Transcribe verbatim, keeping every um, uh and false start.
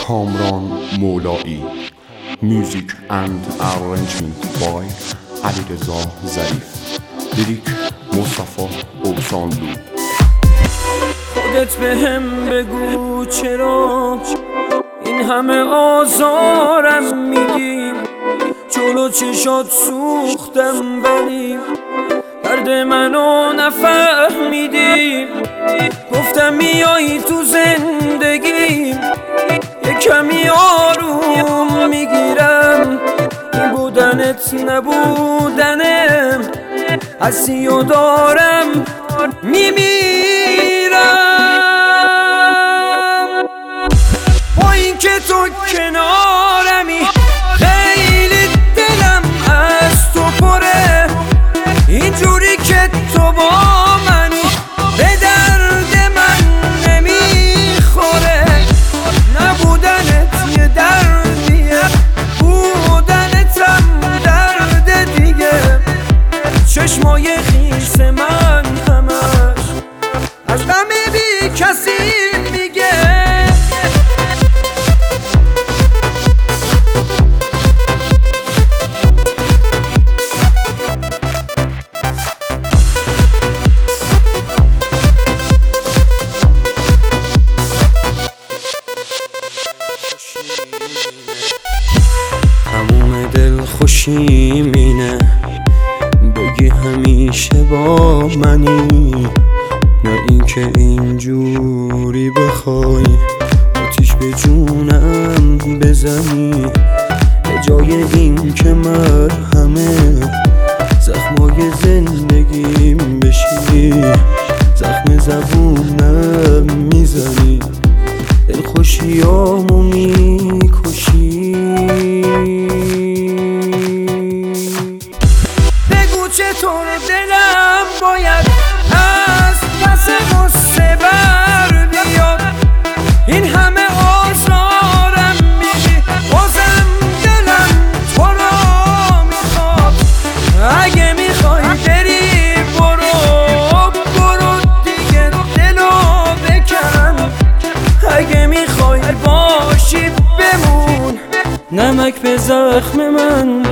کامران مولایی. Music and arrangement by علیرضا ظریف. لیریک مصطفی اوسانلو. خودت بهم بگو چرا این همه آزارم میدی، جلو چشات سوختم ولی درد منو نفهمیدی. گفتم میایی تو زندگیم یه کمی آروم میگیرم، این بودنت نبودنم، هستی و دارم میمیرم. با این که تو کنارمی خیلی دلم از تو پره، اینجوری که تو با منی به درد من نمیخوره. نبودنت یه دردیه، بودنتم درد دیگه. چشمای خیس من همش از غم بی کسی میگه. تموم دل خوشیم اینه بگی همیشه با منی، نه اینکه اینجوری بخوای آتیش به جونم بزنی. به جای این که مرهمه زخمای زندگیم بشی، زخم زبونم میزنی، دل خوشیامو میکشی. بگو چطور دلم باید از پس غصه بر بیاد، این همه آزارم میدی بازم دلم تو را میخواد. اگه میخوای بری برو برو دیگه دلو بکن، اگه میخوای باشی بمون، نمک به زخم من